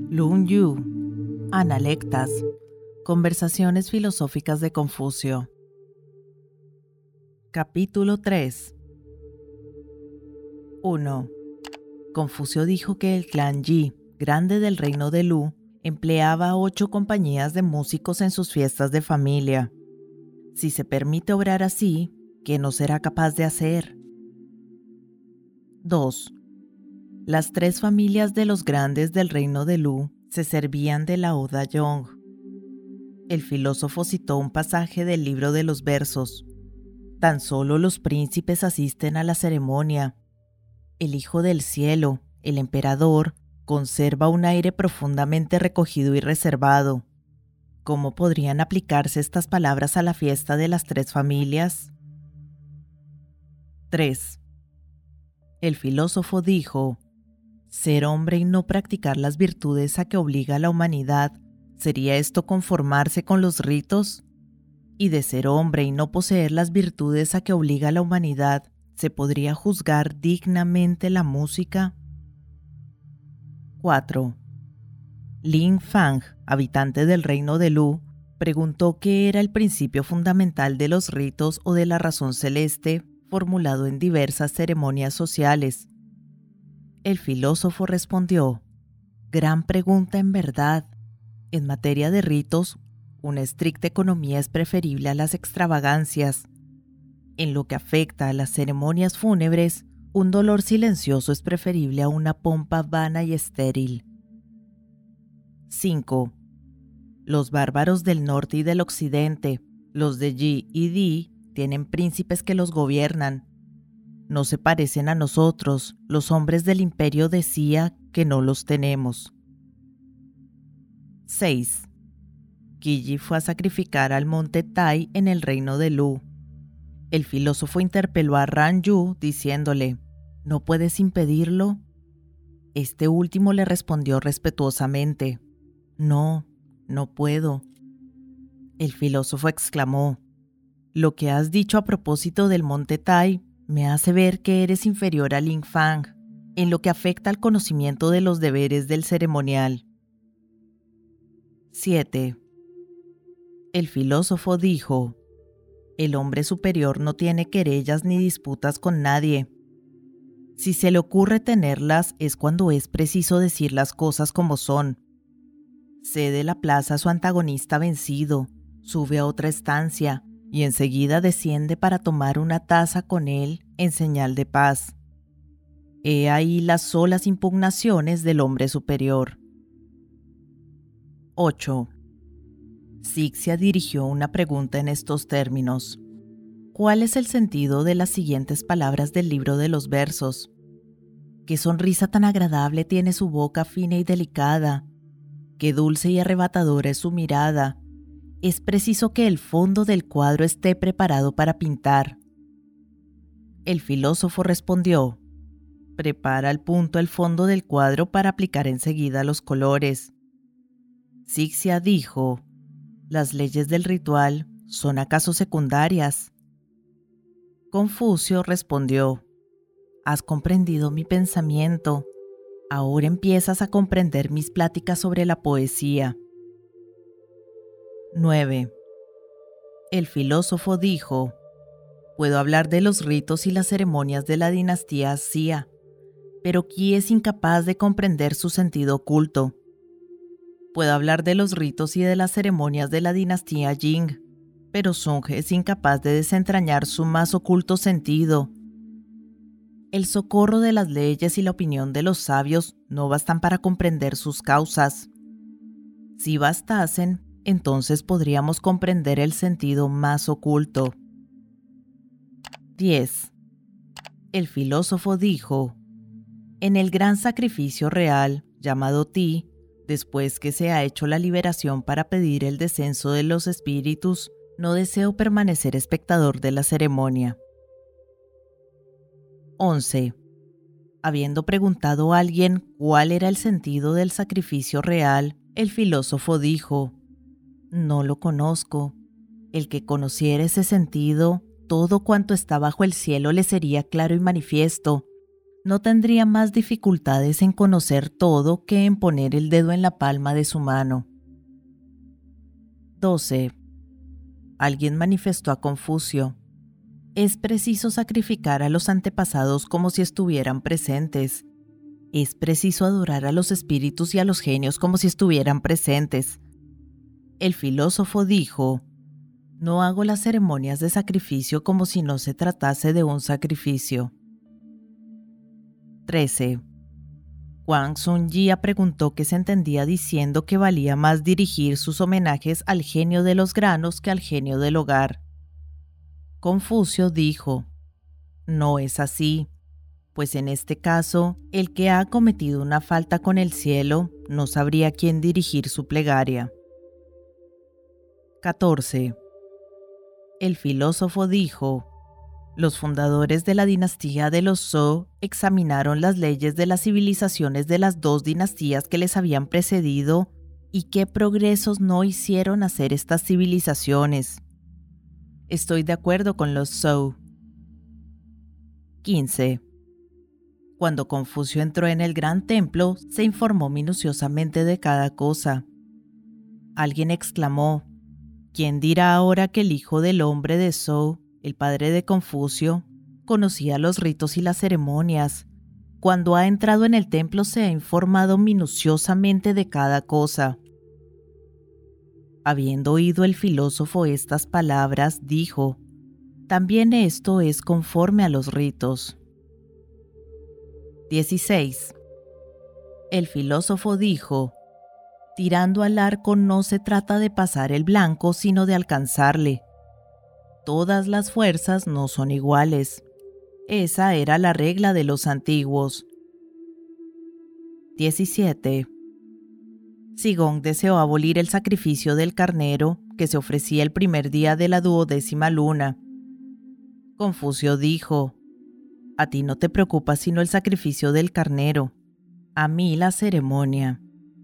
Lun Yu, Analectas, Conversaciones filosóficas de Confucio. Capítulo 3. 1. Confucio dijo que el clan Yi, grande del reino de Lu, empleaba 8 compañías de músicos en sus fiestas de familia. Si se permite obrar así, ¿qué no será capaz de hacer? 2. Las 3 familias de los grandes del reino de Lu se servían de la Oda Yong. El filósofo citó un pasaje del libro de los versos. Tan solo los príncipes asisten a la ceremonia. El Hijo del Cielo, el emperador, conserva un aire profundamente recogido y reservado. ¿Cómo podrían aplicarse estas palabras a la fiesta de las 3 familias? 3. El filósofo dijo: ser hombre y no practicar las virtudes a que obliga a la humanidad, ¿sería esto conformarse con los ritos? Y de ser hombre y no poseer las virtudes a que obliga a la humanidad, ¿se podría juzgar dignamente la música? 4. Lin Fang, habitante del reino de Lu, preguntó qué era el principio fundamental de los ritos o de la razón celeste, formulado en diversas ceremonias sociales. El filósofo respondió: gran pregunta en verdad. En materia de ritos, una estricta economía es preferible a las extravagancias. En lo que afecta a las ceremonias fúnebres, un dolor silencioso es preferible a una pompa vana y estéril. 5. Los bárbaros del norte y del occidente, los de Yi y Di, tienen príncipes que los gobiernan. No se parecen a nosotros, los hombres del imperio de Xia, que no los tenemos. 6. Qi fue a sacrificar al monte Tai en el reino de Lu. El filósofo interpeló a Ran Yu diciéndole: ¿no puedes impedirlo? Este último le respondió respetuosamente: no puedo. El filósofo exclamó: lo que has dicho a propósito del monte Tai me hace ver que eres inferior a Lin Fang en lo que afecta al conocimiento de los deberes del ceremonial. 7. El filósofo dijo: el hombre superior no tiene querellas ni disputas con nadie. Si se le ocurre tenerlas es cuando es preciso decir las cosas como son. Cede la plaza a su antagonista vencido, sube a otra estancia y enseguida desciende para tomar una taza con él en señal de paz. He ahí las solas impugnaciones del hombre superior. 8. Sixia dirigió una pregunta en estos términos: ¿cuál es el sentido de las siguientes palabras del libro de los versos? ¿Qué sonrisa tan agradable tiene su boca fina y delicada? ¿Qué dulce y arrebatadora es su mirada? Es preciso que el fondo del cuadro esté preparado para pintar. El filósofo respondió: prepara al punto el fondo del cuadro para aplicar enseguida los colores. Sixia dijo: ¿las leyes del ritual son acaso secundarias? Confucio respondió: has comprendido mi pensamiento. Ahora empiezas a comprender mis pláticas sobre la poesía. 9. El filósofo dijo: puedo hablar de los ritos y las ceremonias de la dinastía Xia, pero Qi es incapaz de comprender su sentido oculto. Puedo hablar de los ritos y de las ceremonias de la dinastía Jing, pero Sung es incapaz de desentrañar su más oculto sentido. El socorro de las leyes y la opinión de los sabios no bastan para comprender sus causas. Si bastasen, entonces podríamos comprender el sentido más oculto. 10. El filósofo dijo: en el gran sacrificio real, llamado Ti, después que se ha hecho la liberación para pedir el descenso de los espíritus, no deseo permanecer espectador de la ceremonia. 11. Habiendo preguntado a alguien cuál era el sentido del sacrificio real, el filósofo dijo: no lo conozco. El que conociera ese sentido, todo cuanto está bajo el cielo le sería claro y manifiesto. no tendría más dificultades en conocer todo que en poner el dedo en la palma de su mano. 12. Alguien manifestó a Confucio: es preciso sacrificar a los antepasados como si estuvieran presentes. Es preciso adorar a los espíritus y a los genios como si estuvieran presentes. El filósofo dijo: no hago las ceremonias de sacrificio como si no se tratase de un sacrificio. 13. Wang Sun-jia preguntó qué se entendía diciendo que valía más dirigir sus homenajes al genio de los granos que al genio del hogar. Confucio dijo: no es así, pues en este caso, el que ha cometido una falta con el cielo no sabría a quién dirigir su plegaria. 14. El filósofo dijo: los fundadores de la dinastía de los Zhou examinaron las leyes de las civilizaciones de las dos dinastías que les habían precedido y qué progresos no hicieron hacer estas civilizaciones. Estoy de acuerdo con los Zhou. 15. Cuando Confucio entró en el gran templo, se informó minuciosamente de cada cosa. Alguien exclamó: ¿quién dirá ahora que el hijo del hombre de Zhou, el padre de Confucio, conocía los ritos y las ceremonias? Cuando ha entrado en el templo se ha informado minuciosamente de cada cosa. Habiendo oído el filósofo estas palabras, dijo: también esto es conforme a los ritos. 16. El filósofo dijo: tirando al arco no se trata de pasar el blanco, sino de alcanzarle. Todas las fuerzas no son iguales. Esa era la regla de los antiguos. 17. Sigón deseó abolir el sacrificio del carnero que se ofrecía el primer día de la 12ª luna. Confucio dijo: a ti no te preocupa sino el sacrificio del carnero, a mí la ceremonia.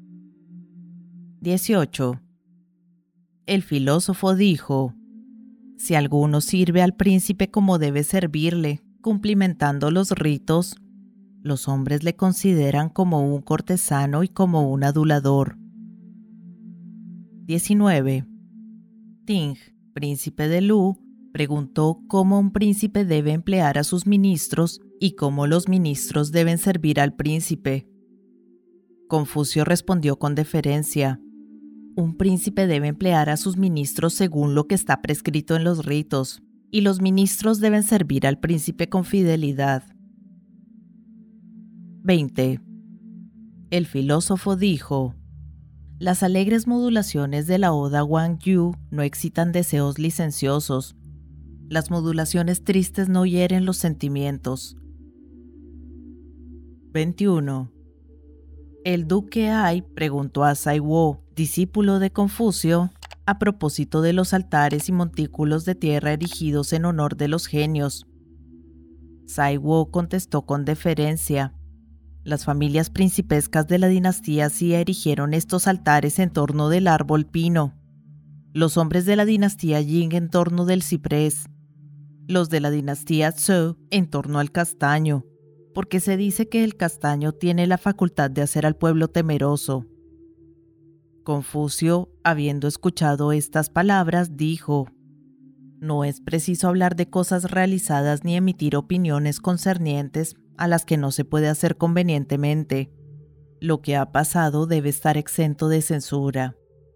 18. El filósofo dijo: si alguno sirve al príncipe como debe servirle, cumplimentando los ritos, los hombres le consideran como un cortesano y como un adulador. 19. Ting, príncipe de Lu, preguntó cómo un príncipe debe emplear a sus ministros y cómo los ministros deben servir al príncipe. Confucio respondió con deferencia: un príncipe debe emplear a sus ministros según lo que está prescrito en los ritos, y los ministros deben servir al príncipe con fidelidad. 20. El filósofo dijo: las alegres modulaciones de la oda Wang Yu no excitan deseos licenciosos. Las modulaciones tristes no hieren los sentimientos. 21. El duque Ai preguntó a Saiwo, discípulo de Confucio, a propósito de los altares y montículos de tierra erigidos en honor de los genios. Saiwo contestó con deferencia: las familias principescas de la dinastía Xia erigieron estos altares en torno del árbol pino, los hombres de la dinastía Jing en torno del ciprés, los de la dinastía Zhou en torno al castaño, porque se dice que el castaño tiene la facultad de hacer al pueblo temeroso. Confucio, habiendo escuchado estas palabras, dijo: no es preciso hablar de cosas realizadas ni emitir opiniones concernientes a las que no se puede hacer convenientemente. Lo que ha pasado debe estar exento de censura.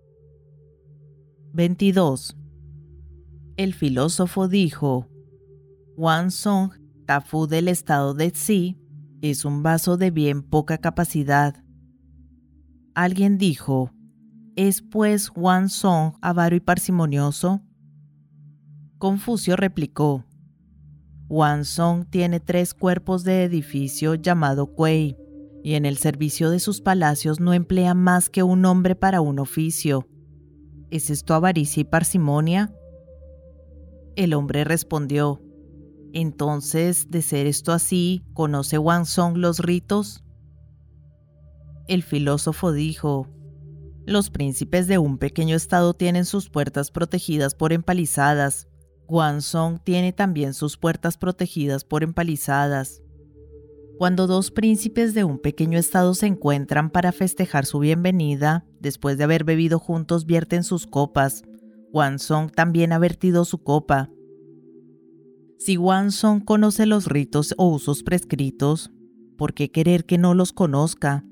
22. El filósofo dijo: Wang Song, Tafu del estado de Xi, es un vaso de bien poca capacidad. Alguien dijo: ¿es pues Wang Song avaro y parsimonioso? Confucio replicó: Wang Song tiene 3 cuerpos de edificio llamado Kuei, y en el servicio de sus palacios no emplea más que un hombre para un oficio. ¿Es esto avaricia y parsimonia? El hombre respondió: entonces, de ser esto así, ¿conoce Wang Song los ritos? El filósofo dijo: los príncipes de un pequeño estado tienen sus puertas protegidas por empalizadas. Wang Song tiene también sus puertas protegidas por empalizadas. Cuando dos príncipes de un pequeño estado se encuentran para festejar su bienvenida, después de haber bebido juntos vierten sus copas. Hwang-sung también ha vertido su copa. Si Hwang-sung conoce los ritos o usos prescritos, ¿por qué querer que no los conozca?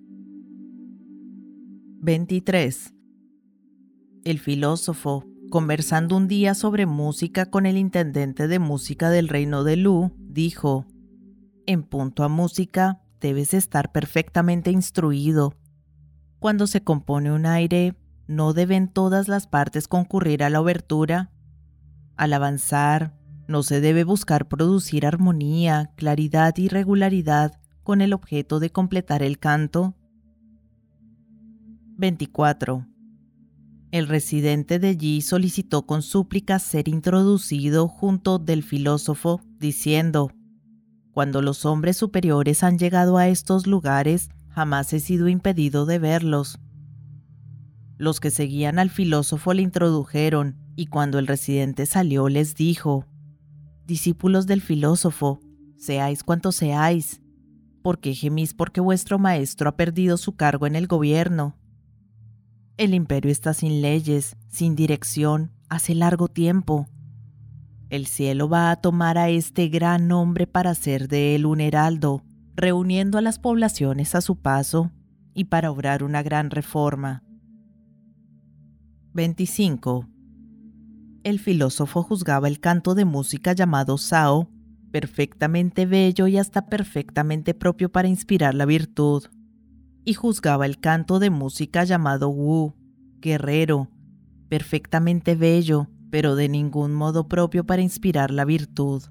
23. El filósofo, conversando un día sobre música con el intendente de música del reino de Lu, dijo: en punto a música, debes estar perfectamente instruido. Cuando se compone un aire, ¿no deben todas las partes concurrir a la obertura? Al avanzar, ¿no se debe buscar producir armonía, claridad y regularidad con el objeto de completar el canto? 24. El residente de Yi solicitó con súplicas ser introducido junto del filósofo, diciendo: cuando los hombres superiores han llegado a estos lugares, jamás he sido impedido de verlos. Los que seguían al filósofo le introdujeron, y cuando el residente salió les dijo: discípulos del filósofo, seáis cuantos seáis, ¿por qué gemís porque vuestro maestro ha perdido su cargo en el gobierno? El imperio está sin leyes, sin dirección, hace largo tiempo. El cielo va a tomar a este gran hombre para hacer de él un heraldo, reuniendo a las poblaciones a su paso y para obrar una gran reforma. 25. El filósofo juzgaba el canto de música llamado Sao, perfectamente bello y hasta perfectamente propio para inspirar la virtud, y juzgaba el canto de música llamado Wu, guerrero, perfectamente bello, pero de ningún modo propio para inspirar la virtud.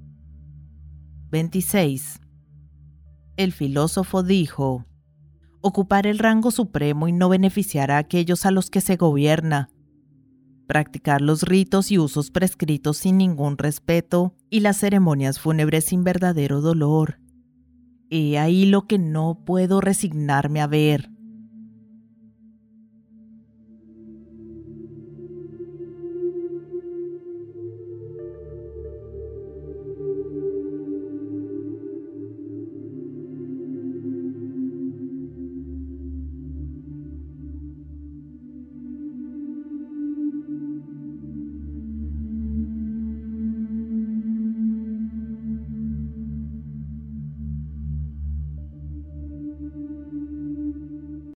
26. El filósofo dijo: ocupar el rango supremo y no beneficiar a aquellos a los que se gobierna, practicar los ritos y usos prescritos sin ningún respeto y las ceremonias fúnebres sin verdadero dolor. He ahí lo que no puedo resignarme a ver.